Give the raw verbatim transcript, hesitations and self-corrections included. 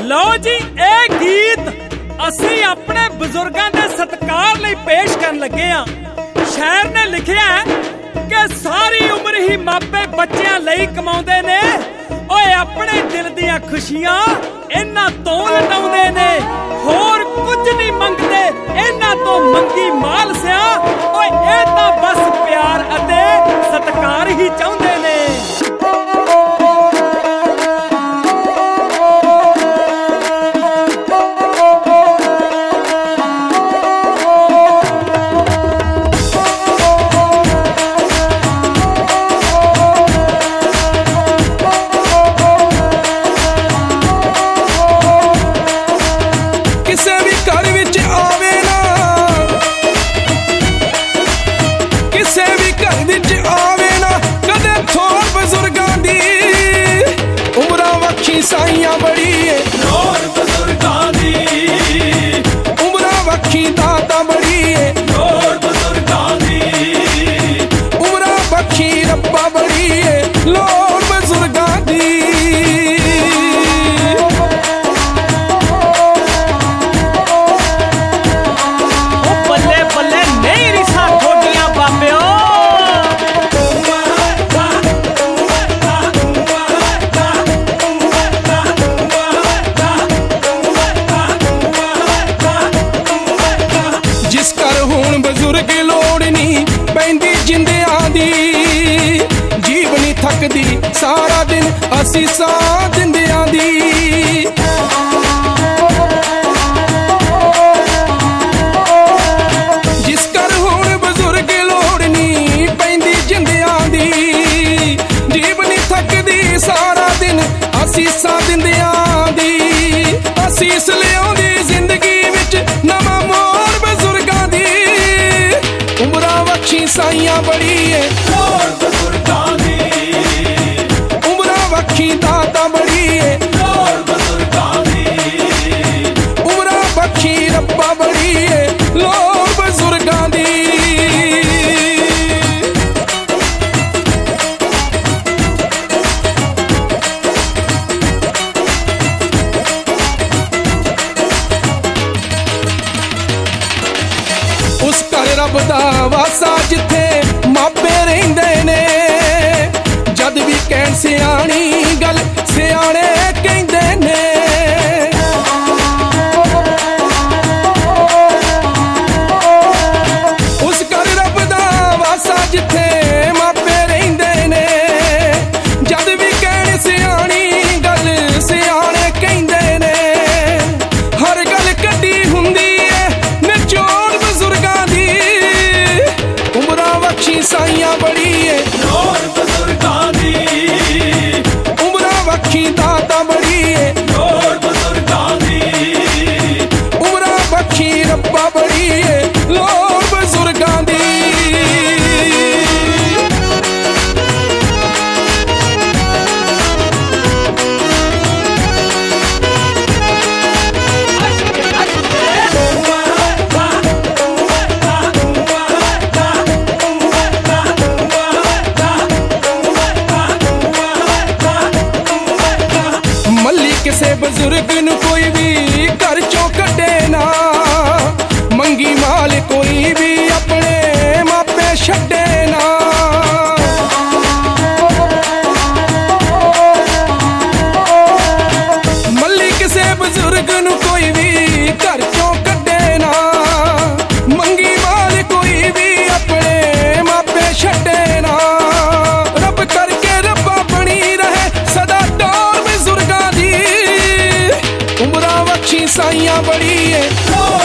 लो जी ए गीत असी अपने बजुर्गों के सत्कार लई पेश करन लगे हां। शायर ने लिखिया है कि सारी उम्र ही मापे बच्चियां लई कमाउंदे ने, ओए अपने दिल दियां खुशियां इन्हां तों लटाउंदे ने, होर कुछ नहीं मंगदे इन्हां तों मंगी माल सिया, ओए ए तां बस प्यार अते सत्कार ही चाहुंदे ने। साइयां बड़ी है लोड़ बुजुर्गां दी, उमरां वक्खी दाता बड़ी है लोड़ बुजुर्गां दी, उमरां वक्खी रब्बा बड़ी है लोड़ बुजुर्गां दी। ओ बल्ले बल्ले नहीं रिसा थोड़ियां बाबेओ। बुजुर्ग लोड़ नहीं पैंदी जिंदियां दी, जीवनी थकदी सारा दिन असी सा दिंदियां दी। जिस कर हुण बुजुर्ग लोड़ नहीं पैंदी जिंदियां दी, जीवनी थकदी सारा दिन असी सा दिंदियां दी। असीस लियाउंदी जिंदगी विच नवां मोड़ बुजुर्गां दी, उमरां वक्खी साइयां बड़ी है लोड़ बुजुर्गां दी, उमरां वक्खी दाता बड़ी है लोड़ बुजुर्गां दी, उमरां वक्खी रब्बा बड़ी है लोड़ बुजुर्गां दी। उस घर रब दा वासा जिथे मापे रहिंदे ने, जद भी कहण सियाणी गल सियाणे कहिंदे ने। उस घर रब दा वासा जिथे मापे रहिंदे ने, जद भी कहण सियाणी गल सियाणे कहिंदे ने। हर गल कड्डी हुंदी है निचोड़ बुजुर्गां दी, उमरां वक्खी साइयां बड़ी है लोड़ बुजुर्गां दी, उमरां वक्खी दाता बड़ी है लोड़ बुजुर्गां दी, उमरां वक्खी रब्बा बड़ी है लोड़ बुजुर्गां दी। किसे बुजुर्ग नूं कोई भी घर चों कड्डे ना, मंगी माल कोई भी अपने मापे छड्डे ना। मल्ली किसे बुजुर्ग नूं कोई भी घर चों कड्डे ना, मंगी माल कोई भी अपने मापे छड्डे ना। रब करके रब्बा बनी रहे सदा टोर बुजुर्गां दी, उमरां वक्खी साइयां बड़ी है।